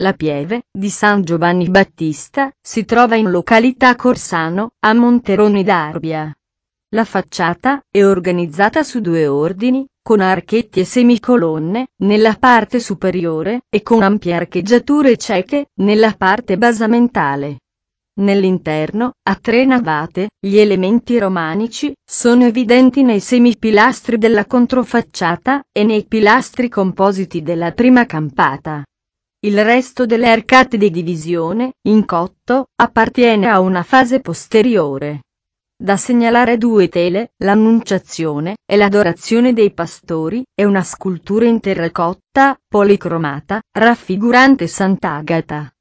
La Pieve, di San Giovanni Battista, si trova in località Corsano, a Monterone d'Arbia. La facciata è organizzata su due ordini, con archetti e semicolonne, nella parte superiore, e con ampie archeggiature cieche, nella parte basamentale. Nell'interno, a tre navate, gli elementi romanici sono evidenti nei semipilastri della controfacciata, e nei pilastri compositi della prima campata. Il resto delle arcate di divisione, in cotto, appartiene a una fase posteriore. Da segnalare due tele, l'Annunciazione e l'Adorazione dei Pastori, e una scultura in terracotta, policromata, raffigurante Sant'Agata.